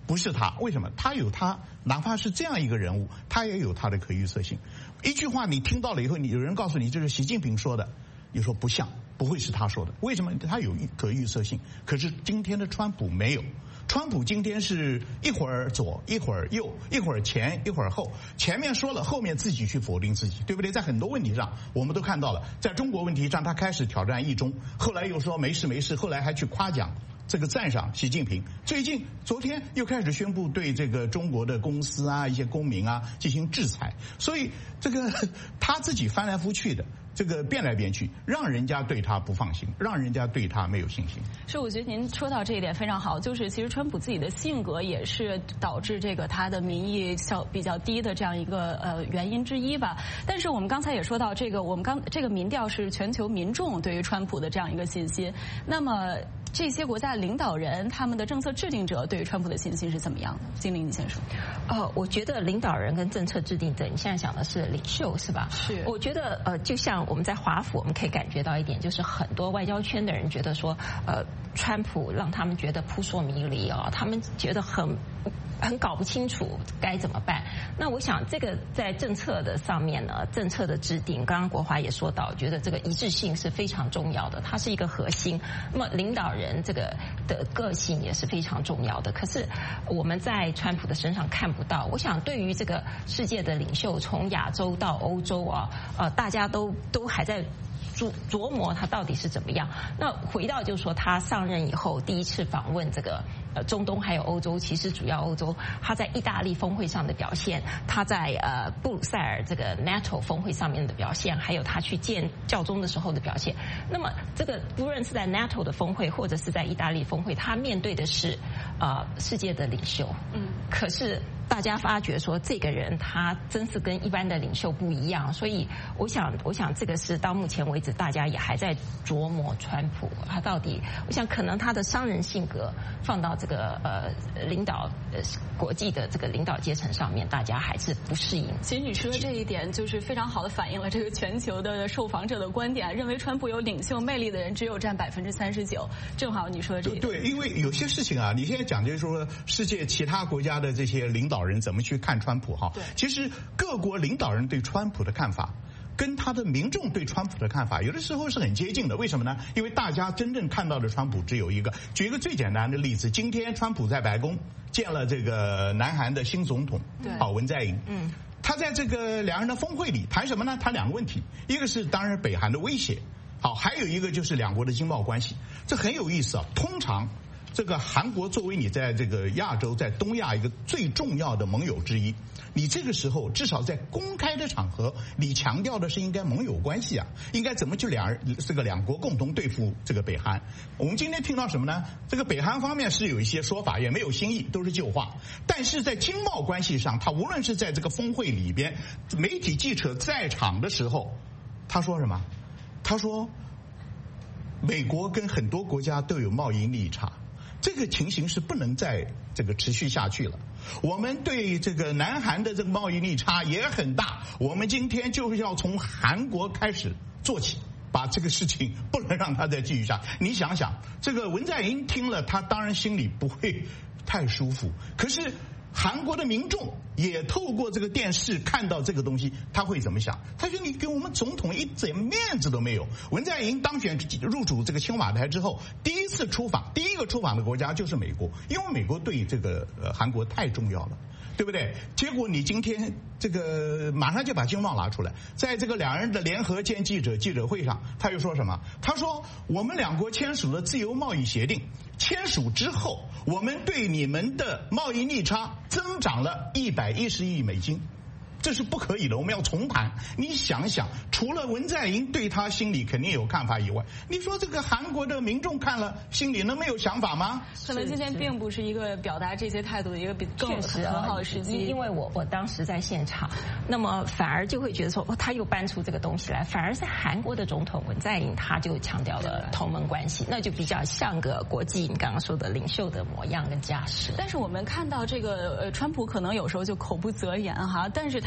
不是他，为什么？他有他，哪怕是这样一个人物，他也有他的可预测性。一句话你听到了以后，你有人告诉你这是习近平说的，你说不像，不会是他说的，为什么？他有可预测性。可是今天的川普没有。川普今天是一会儿左一会儿右，一会儿前一会儿后，前面说了，后面自己去否定自己，对不对？在很多问题上我们都看到了，在中国问题上他开始挑战一中，后来又说没事没事，后来还去夸奖这个赞赏习近平，昨天又开始宣布对这个中国的公司啊、一些公民啊进行制裁，所以这个他自己翻来覆去的，这个变来变去，让人家对他不放心，让人家对他没有信心。 是，我觉得您说到这一点非常好，就是其实川普自己的性格也是导致这个他的民意比较低的这样一个原因之一吧。但是我们刚才也说到这个，这个民调是全球民众对于川普的这样一个信心。那么这些国家的领导人，他们的政策制定者对于川普的信心是怎么样的？金玲，你先说。 我觉得领导人跟政策制定者，你现在讲的是领袖是吧？ 是。 我觉得就像我们在华府，我们可以感觉到一点，就是很多外交圈的人觉得说，川普让他们觉得扑朔迷离啊，他们觉得很搞不清楚该怎么办。那我想这个在政策的上面呢，政策的制定，刚刚国华也说到，觉得这个一致性是非常重要的，它是一个核心。那么领导人这个的个性也是非常重要的。可是我们在川普的身上看不到。我想对于这个世界的领袖，从亚洲到欧洲啊，大家都还在琢磨他到底是怎么样。那回到就是说，他上任以后第一次访问这个中东还有欧洲，其实主要欧洲，他在意大利峰会上的表现，他在布鲁塞尔这个 NATO 峰会上面的表现，还有他去见教宗的时候的表现。那么这个不论是在 NATO 的峰会或者是在意大利峰会，他面对的是世界的领袖。可是大家发觉说，这个人他真是跟一般的领袖不一样，所以我想这个是到目前为止大家也还在琢磨川普他到底，我想可能他的商人性格放到这个领导国际的这个领导阶层上面，大家还是不适应。 其实你说的这一点就是非常好的反映了这个全球的受访者的观点，认为川普有领袖魅力的人只有占39%，正好你说的这一点。 对，因为有些事情啊，你现在讲就是说世界其他国家的这些领导人怎么去看川普哈？其实各国领导人对川普的看法，跟他的民众对川普的看法，有的时候是很接近的。为什么呢？因为大家真正看到的川普只有一个。举一个最简单的例子，今天川普在白宫见了这个南韩的新总统文在寅。他在这个两人的峰会里谈什么呢？谈两个问题，一个是当然北韩的威胁，还有一个就是两国的经贸关系。这很有意思啊。通常这个韩国作为你在这个亚洲、在东亚一个最重要的盟友之一，你这个时候至少在公开的场合，你强调的是应该盟友关系啊，应该怎么去两国共同对付这个北韩。我们今天听到什么呢？这个北韩方面是有一些说法，也没有新意，都是旧话。但是在经贸关系上，他无论是在这个峰会里边，媒体记者在场的时候，他说什么？他说美国跟很多国家都有贸易逆差。这个情形是不能再这个持续下去了。我们对这个南韩的这个贸易逆差也很大，我们今天就是要从韩国开始做起，把这个事情不能让它再继续下。你想想，这个文在寅听了，他当然心里不会太舒服，可是韩国的民众也透过这个电视看到这个东西，他会怎么想？他说你给我们总统一点面子都没有。文在寅当选入主这个青瓦台之后，第一个出访的国家就是美国，因为美国对这个韩国太重要了，对不对？结果你今天这个马上就把经贸拿出来，在这个两人的联合见记者会上，他又说什么？他说我们两国签署了自由贸易协定，签署之后，我们对你们的贸易逆差增长了110亿美金。这是不可以的，我们要重谈。你想想，除了文在寅对他心里肯定有看法以外，你说这个韩国的民众看了心里能没有想法吗？ 可能今天并不是一个表达这些态度的一个很好的时机。 因为我当时在现场，那么反而就会觉得说，他又搬出这个东西来，反而是韩国的总统文在寅他就强调了同盟关系，那就比较像个国际你刚刚说的领袖的模样跟架势。 但是我们看到这个川普可能有时候就口不择言哈，但是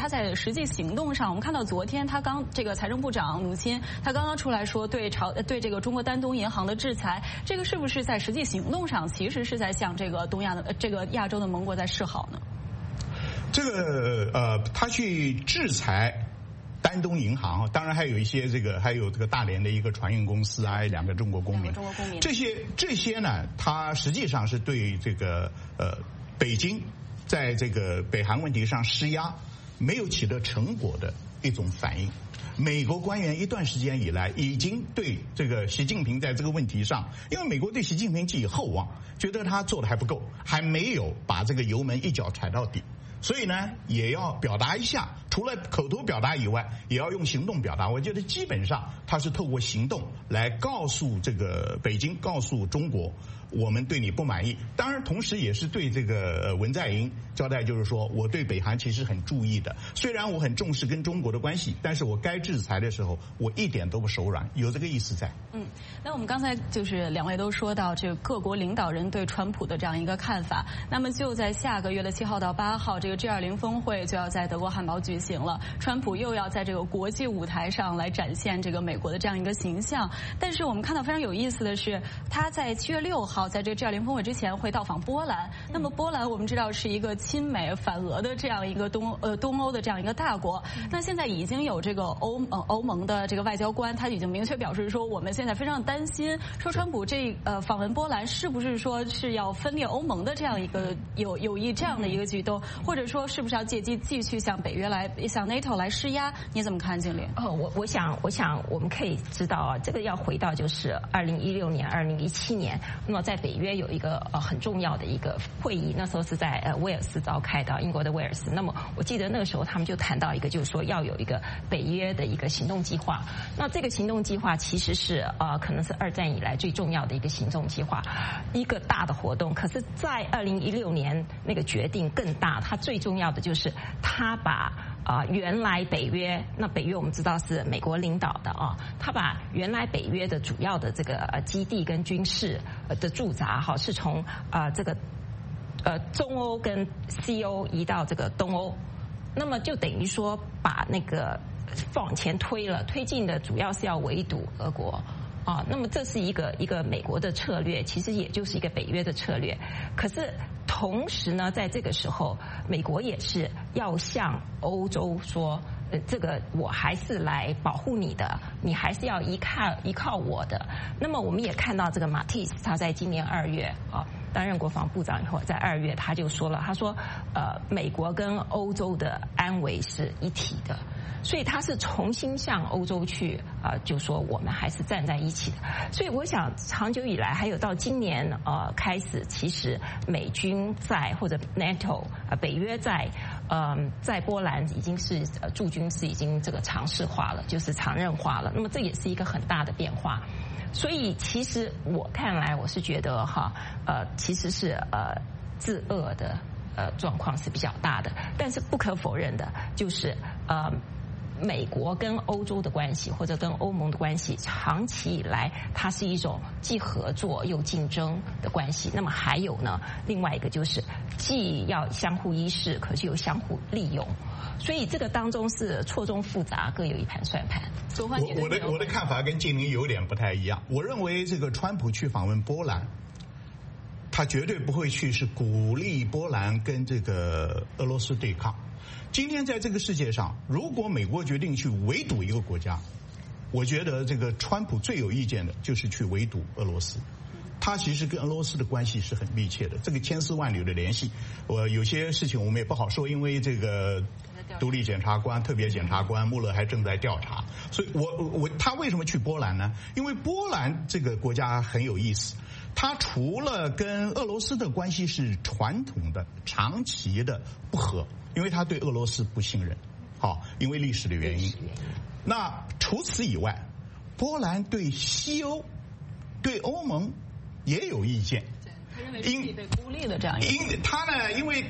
他在实际行动上，我们看到昨天他这个财政部长努钦他刚刚出来说对这个中国丹东银行的制裁，这个是不是在实际行动上其实是在向这个亚洲的盟国在示好呢？ 这个他去制裁丹东银行，当然还有一些还有这个大连的一个船运公司啊，2个中国公民，这些呢，它实际上是对这个北京在这个北韩问题上施压没有取得成果的一种反应。美国官员一段时间以来已经对这个习近平在这个问题上，因为美国对习近平寄予厚望，觉得他做的还不够，还没有把这个油门一脚踩到底。所以呢，也要表达一下，除了口头表达以外，也要用行动表达。我觉得基本上他是透过行动来告诉这个北京，告诉中国，我们对你不满意。当然，同时也是对这个文在寅交代，就是说我对北韩其实很注意的。虽然我很重视跟中国的关系，但是我该制裁的时候，我一点都不手软，有这个意思在。 那我们刚才就是2位都说到这个各国领导人对川普的这样一个看法。那么就在下个月的7号到8号，这个G20峰会就要在德国汉堡举行了。川普又要在这个国际舞台上来展现这个美国的这样一个形象。但是我们看到非常有意思的是，他在7月6号在这个G20峰会之前会到访波兰。那么波兰我们知道是一个亲美反俄的这样一个东欧的这样一个大国。那现在已经有这个欧盟的这个外交官，他已经明确表示说，我们现在非常担心，说川普访问波兰是不是说是要分裂欧盟的这样一个有意这样的一个举动，或者说是不是要借机继续向北约向 NATO 来施压？你怎么看，经理？ 我想我们可以知道啊，这个要回到就是2016年、2017年，那么在北约有一个很重要的一个会议，那时候是在威尔斯召开的，英国的威尔斯。那么我记得那个时候他们就谈到一个，就是说要有一个北约的一个行动计划。那这个行动计划其实是可能是2战以来最重要的一个行动计划，一个大的活动。可是，在2016年那个决定更大，它最重要的就是他把原来北约，那北约我们知道是美国领导的啊，他把原来北约的主要的这个基地跟军事的驻扎是从这个中欧跟西欧移到这个东欧，那么就等于说把那个往前推进的主要是要围堵俄国。那么这是一个美国的策略，其实也就是一个北约的策略。可是同时呢，在这个时候，美国也是要向欧洲说，这个我还是来保护你的，你还是要依靠我的。那么我们也看到这个马蒂斯，他在今年2月担任国防部长以后，在2月他就说了，他说美国跟欧洲的安危是一体的。所以他是重新向欧洲去就说我们还是站在一起的。所以我想长久以来，还有到今年开始，其实美军在或者 NATO 北约在波兰已经是驻军是已经这个常识化了，就是常任化了。那么这也是一个很大的变化。所以其实我看来，我是觉得其实是自恶的状况是比较大的，但是不可否认的就是美国跟欧洲的关系，或者跟欧盟的关系，长期以来它是一种既合作又竞争的关系。那么还有呢，另外一个就是既要相互依恃，可是又相互利用。所以这个当中是错综复杂，各有一盘算盘。 我的看法跟静玲有点不太一样。我认为这个川普去访问波兰，他绝对不会去是鼓励波兰跟这个俄罗斯对抗。今天在这个世界上，如果美国决定去围堵一个国家，我觉得这个川普最有意见的就是去围堵俄罗斯。他其实跟俄罗斯的关系是很密切的，这个千丝万缕的联系。有些事情我们也不好说，因为这个独立检察官、特别检察官穆勒还正在调查。所以他为什么去波兰呢？因为波兰这个国家很有意思。他除了跟俄罗斯的关系是传统的、长期的不和，因为他对俄罗斯不信任，因为历史的原因。那除此以外，波兰对西欧、对欧盟也有意见。 他认为自己被孤立的这样一个。 他呢，因为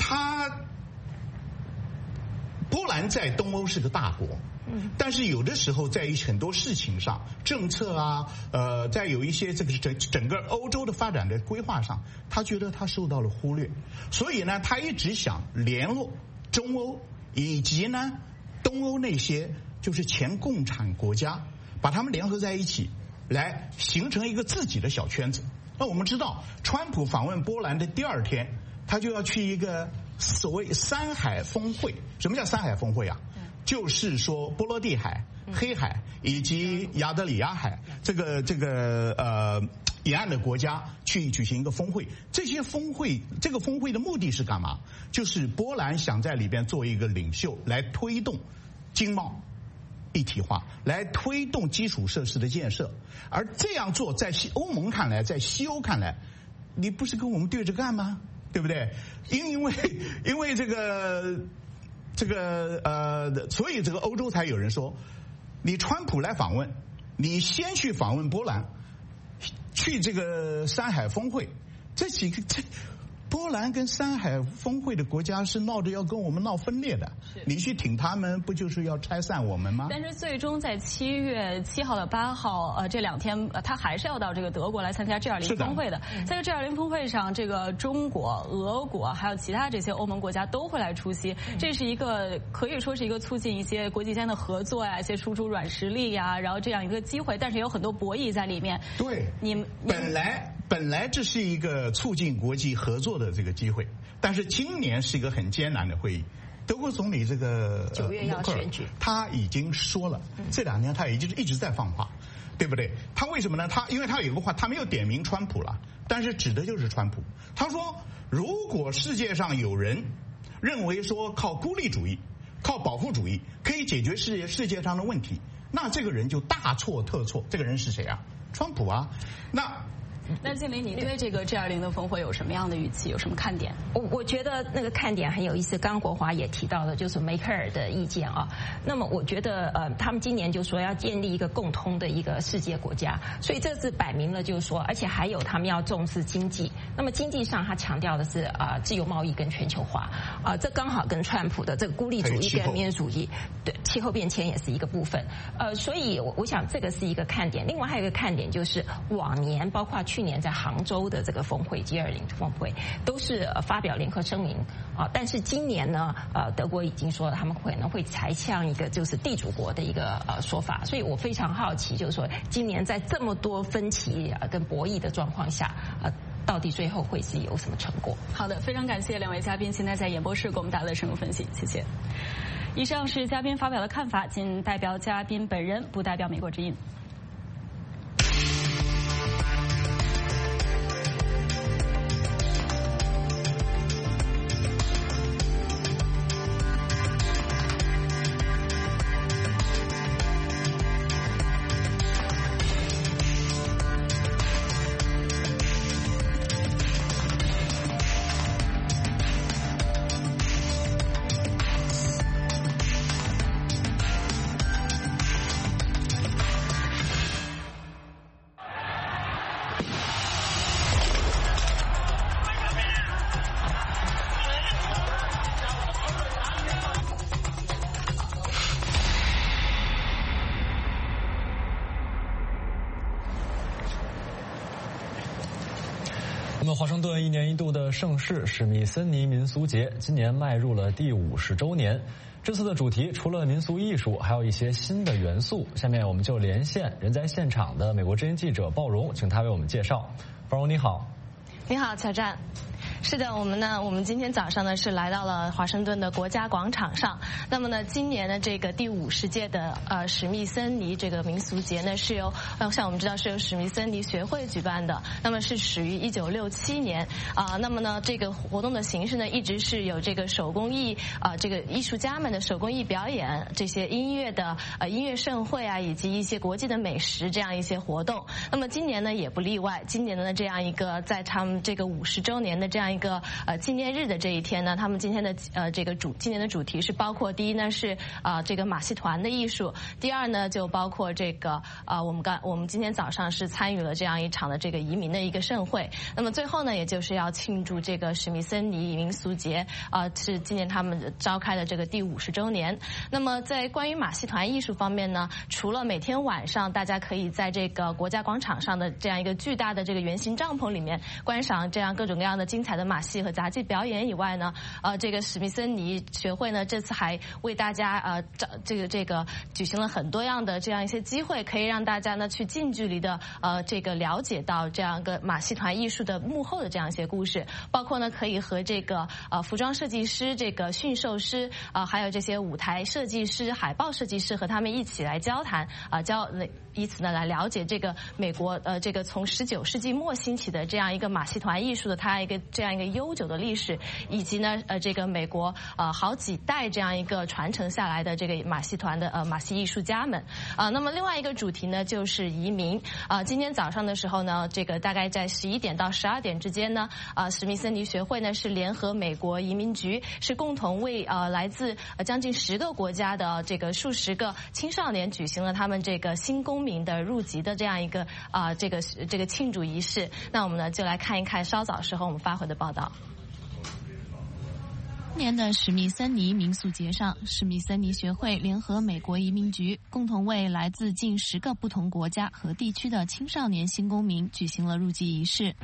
波兰在东欧是个大国。但是有的时候在很多事情上，政策啊，在有一些这个整个欧洲的发展的规划上，他觉得他受到了忽略，所以呢，他一直想联络中欧以及呢东欧那些就是前共产国家，把他们联合在一起，来形成一个自己的小圈子。那我们知道，川普访问波兰的第2天，他就要去一个所谓3海峰会。什么叫3海峰会啊？就是说波罗的海、黑海以及亚得里亚海这个沿岸的国家去举行一个峰会。这个峰会的目的是干嘛？就是波兰想在里边做一个领袖，来推动经贸一体化，来推动基础设施的建设。而这样做，在欧盟看来，在西欧看来，你不是跟我们对着干吗？对不对？因为所以这个欧洲才有人说，你川普来访问，你先去访问波兰，去这个3海峰会，这波兰跟3海峰会的国家是闹着要跟我们闹分裂的，你去挺他们，不就是要拆散我们吗？ 但是最终在7月7号到8号，这2天，他还是要到这个德国来参加 G20 峰会的。在这 G20 峰会上，这个中国、俄国还有其他这些欧盟国家都会来出席。这是一个可以说是一个促进一些国际间的合作呀，一些输出软实力呀，然后这样一个机会，但是有很多博弈在里面。 对，本来这是一个促进国际合作的这个机会，但是今年是一个很艰难的会议。德国总理这个 9月要选举， 他已经说了，这2年他已经一直在放话，对不对？他为什么呢？因为他有个话，他没有点名川普了，但是指的就是川普。他说，如果世界上有人认为说靠孤立主义、靠保护主义可以解决世界上的问题，那这个人就大错特错。这个人是谁啊？川普啊。 那静玲，你对这个 G20 的峰会有什么样的预期？有什么看点？ 我觉得那个看点很有意思。刚国华也提到了，就是梅克尔的意见啊。那么我觉得他们今年就说要建立一个共通的一个世界国家，所以这是摆明了就是说，而且还有他们要重视经济。那么经济上他强调的是自由贸易跟全球化这刚好跟川普的这个孤立主义跟民主主义，对气候变迁也是一个部分。所以我想这个是一个看点。另外还有一个看点就是往年包括去年在杭州的这个峰会 G20 峰会都是发表联合声明但是今年呢德国已经说他们可能会采向一个就是地主国的一个说法，所以我非常好奇，就是说今年在这么多分歧跟博弈的状况下到底最后会是有什么成果？ 好的，非常感谢2位嘉宾现在在演播室给我们带来的深入分析，谢谢。以上是嘉宾发表的看法，仅代表嘉宾本人，不代表美国之音。 那么，华盛顿1年1度的盛事史密森尼民俗节今年迈入了第50周年。这次的主题除了民俗艺术，还有一些新的元素。下面我们就连线人在现场的美国之音记者鲍荣，请他为我们介绍。鲍荣你好。 你好，乔战。是的，我们今天早上呢是来到了华盛顿的国家广场上。那么呢，今年的这个第50届的史密森尼这个民俗节呢，是由像我们知道是由史密森尼学会举办的。那么是始于1967年那么呢，这个活动的形式呢，一直是有这个手工艺这个艺术家们的手工艺表演，这些音乐的音乐盛会以及一些国际的美食这样一些活动。那么今年呢也不例外，今年的这样一个在他们这个50周年的这样一个纪念日的这一天呢，他们今年的主题是包括第一呢是这个马戏团的艺术，第二呢就包括这个我们今天早上是参与了这样一场的这个移民的一个盛会。那么最后呢，也就是要庆祝这个史密森尼民俗节是今年他们召开的这个第50周年。那么在关于马戏团艺术方面呢，除了每天晚上大家可以在这个国家广场上的这样一个巨大的这个圆形帐篷里面观赏这样各种各样的精彩的的马戏和杂技表演以外呢，这个史密森尼学会呢这次还为大家这个举行了很多样的这样一些机会，可以让大家呢去近距离的这个了解到这样一个马戏团艺术的幕后的这样一些故事，包括呢可以和这个服装设计师、这个驯兽师还有这些舞台设计师、海报设计师和他们一起来交谈以此呢来了解这个美国这个从19世纪末兴起的这样一个马戏团艺术的它这样一个悠久的历史，以及呢这个美国好几代这样一个传承下来的这个马戏团的马戏艺术家们那么另外一个主题呢就是移民今天早上的时候呢，这个大概在11点到12点之间呢史密森尼学会呢是联合美国移民局，是共同为来自将近10个国家的这个数十个青少年举行了他们这个新公民的入籍的这样一个这个庆祝仪式。那我们呢就来看一看稍早时候我们发回的报道。 今年的史密森尼民俗节上，史密森尼学会联合美国移民局，共同为来自近10个不同国家和地区的青少年新公民举行了入籍仪式。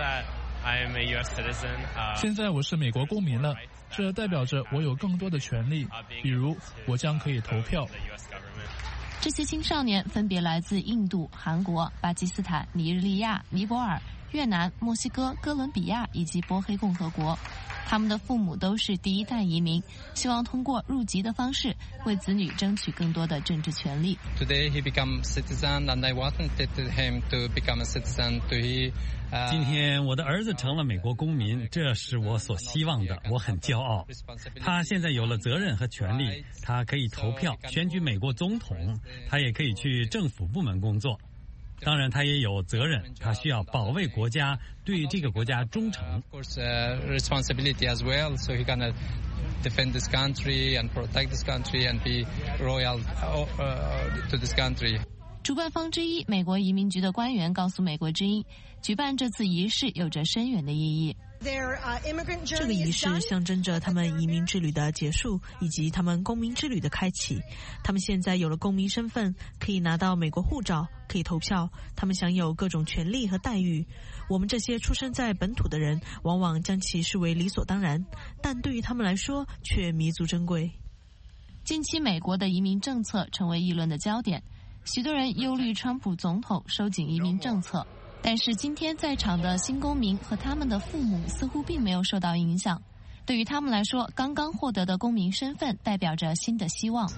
现在我是美国公民了，这代表着我有更多的权利，比如我将可以投票。 这些青少年分别来自印度、韩国、巴基斯坦、尼日利亚、尼泊尔、越南、墨西哥、哥伦比亚以及波黑共和国。他们的父母都是第一代移民，希望通过入籍的方式为子女争取更多的政治权利。 Today he became citizen, and I wanted him to become a citizen. 今天我的儿子成了美国公民，这是我所希望的，我很骄傲。他现在有了责任和权利，他可以投票选举美国总统，他也可以去政府部门工作。当然他也有责任，他需要保卫国家，对这个国家忠诚。 Responsibility as well, so he gonna defend this country and protect this country and be loyal to this country. 主办方之一美国移民局的官员告诉美国之音，举办这次仪式有着深远的意义。 这个仪式象征着他们移民之旅的结束，以及他们公民之旅的开启。他们现在有了公民身份，可以拿到美国护照，可以投票，他们享有各种权利和待遇。我们这些出生在本土的人，往往将其视为理所当然，但对于他们来说却弥足珍贵。 近期美国的移民政策成为议论的焦点，许多人忧虑川普总统收紧移民政策。但是今天在场的新公民和他们的父母似乎并没有受到影响。对于他们来说，刚刚获得的公民身份代表着新的希望。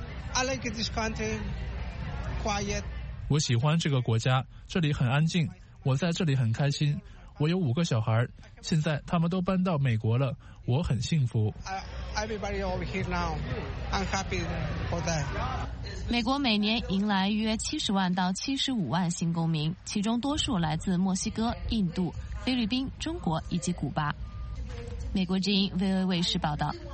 我喜欢这个国家，这里很安静，我在这里很开心。我有5个小孩，现在他们都搬到美国了，我很幸福。 美国每年迎来约70万到75万新公民，其中多数来自墨西哥、印度、菲律宾、中国以及古巴。美国之音 VOA 卫视报道。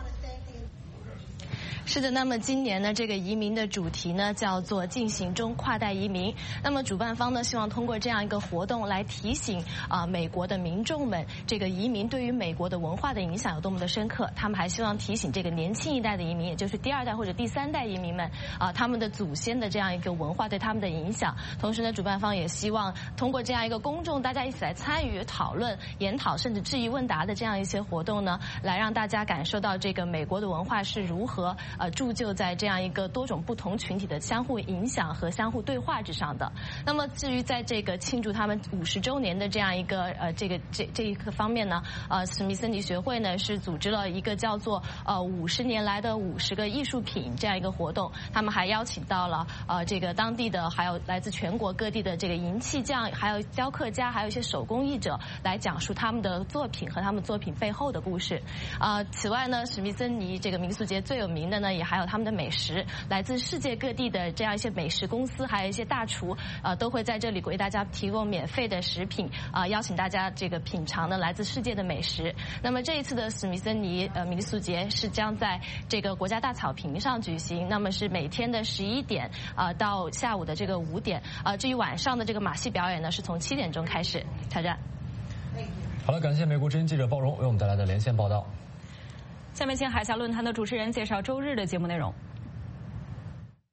是的，那么今年呢，这个移民的主题呢叫做进行中跨代移民。那么主办方呢希望通过这样一个活动来提醒美国的民众们，这个移民对于美国的文化的影响有多么的深刻。他们还希望提醒这个年轻一代的移民，也就是第2代或者第3代移民们他们的祖先的这样一个文化对他们的影响。同时呢，主办方也希望通过这样一个公众大家一起来参与讨论、研讨甚至质疑问答的这样一些活动呢，来让大家感受到这个美国的文化是如何铸就在这样一个多种不同群体的相互影响和相互对话之上的。那么至于在这个庆祝他们50周年的这样一个这一个方面呢，史密森尼学会呢是组织了一个叫做50年来的50个艺术品这样一个活动。他们还邀请到了这个当地的还有来自全国各地的这个银器匠，还有雕刻家，还有一些手工艺者来讲述他们的作品和他们作品背后的故事。此外呢，史密森尼这个民俗节最有名的呢也还有他们的美食，来自世界各地的这样一些美食公司，还有一些大厨都会在这里为大家提供免费的食品邀请大家这个品尝的来自世界的美食。那么这一次的史密森尼民俗节是将在这个国家大草坪上举行，那么是每天的11点到下午的这个5点。至于晚上的这个马戏表演呢，是从7点钟开始。挑战。 好了，感谢美国之音记者鲍荣为我们带来的连线报道。 下面请海峡论坛的主持人介绍周日的节目内容。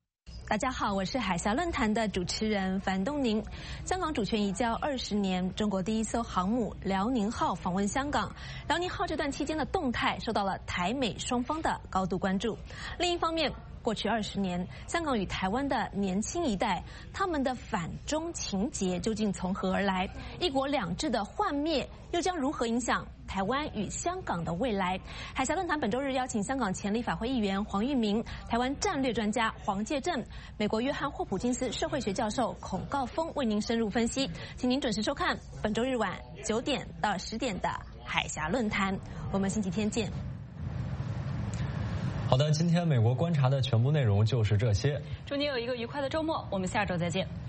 大家好，我是海峡论坛的主持人樊东宁。香港主权移交20年，中国第一艘航母辽宁号访问香港。辽宁号这段期间的动态受到了台美双方的高度关注。另一方面，过去20年，香港与台湾的年轻一代，他们的反中情结究竟从何而来？一国两制的幻灭又将如何影响台湾与香港的未来？海峡论坛本周日邀请香港前立法会议员黄玉明、台湾战略专家黄介正、美国约翰霍普金斯社会学教授孔诰峰为您深入分析，请您准时收看本周日晚9点到10点的海峡论坛。我们星期天见。 好的，今天美国观察的全部内容就是这些。 祝您有一个愉快的周末，我们下周再见。